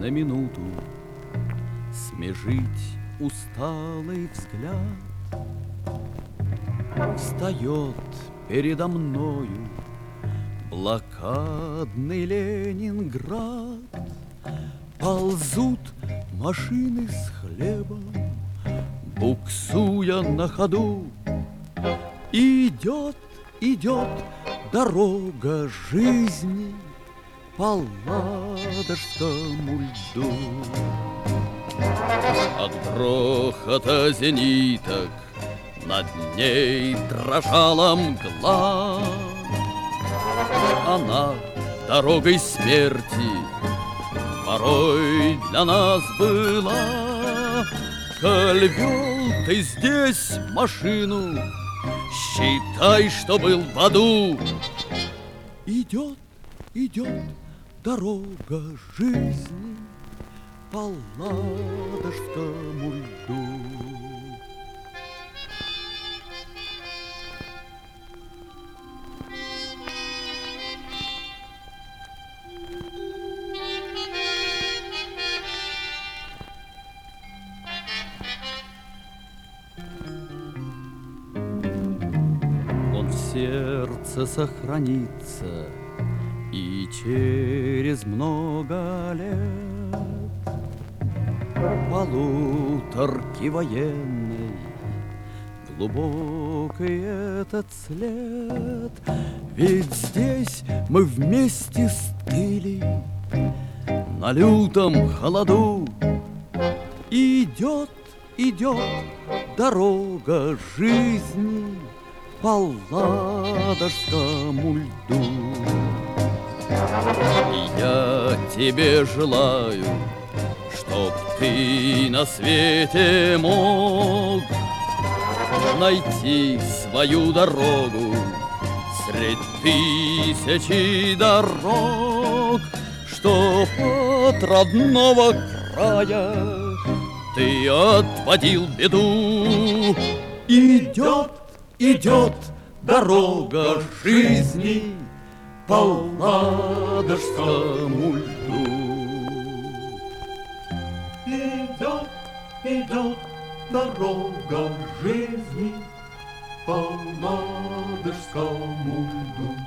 на минуту смежить усталый взгляд. Встает передо мною блокадный Ленинград. Ползут машины с хлебом, буксуя на ходу. Идет, идет дорога жизни по ладожскому льду. От грохота зениток над ней дрожала мгла. Она дорогой смерти порой для нас была. Коль вел ты здесь машину, считай, что был в аду. Идет, идет дорога жизни по ладожскому льду. Он в сердце сохранится и через много лет. Полуторки военной, глубокий этот след. Ведь здесь мы вместе стыли на лютом холоду. Идет, идет дорога жизни по ладожскому льду. И я тебе желаю, чтоб ты на свете мог найти свою дорогу средь тысячи дорог, чтоб от родного края ты отводил беду. Идет, идет дорога жизни по ладожскому льду. Идет, идет дорога жизни по ладожскому льду.